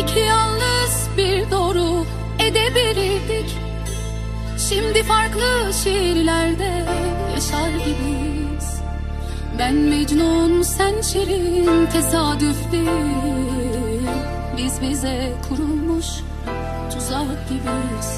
İki yalnız bir doğru edebilirdik. Şimdi farklı şiirlerde yaşar gibiyiz. Ben Mecnun, sen Şirin, tesadüf değil. Biz bize kurulmuş tuzak gibiyiz.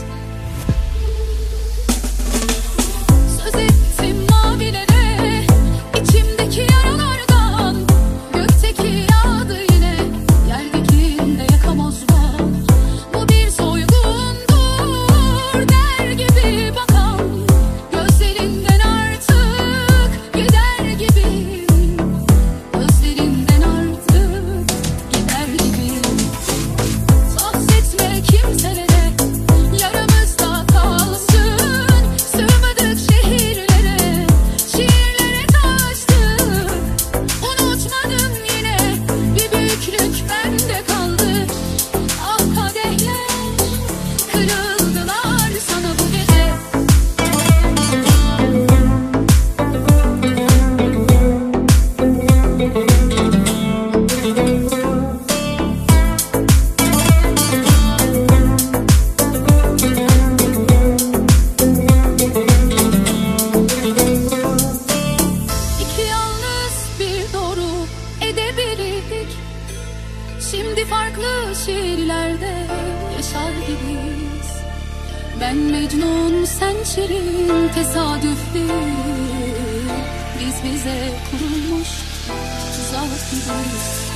Söz ettim mavilere, içimdeki yaralardan. Gökteki yağdı yine, yerdekinde yakamoz var. Bu bir soygundur der gibi bakan, gözlerinden artık gider gibiyim. Gözlerinden artık gider gibiyim. Bahsetme kimselere, yaramızda kalsın. Sığmadık şehirlere, şiirlere taştık. Unutmadım yine, bir büyüklük bende kaldı. Ah kadehler kırıldılar sana bu gece. İki yalnız bir doğru edebilirdik. Şimdi farklı şiirlerde yaşar gibiyiz. Ben Mecnun, sen Şirin, tesadüf değil. Biz bize kurulmuş tuzak gibiyiz.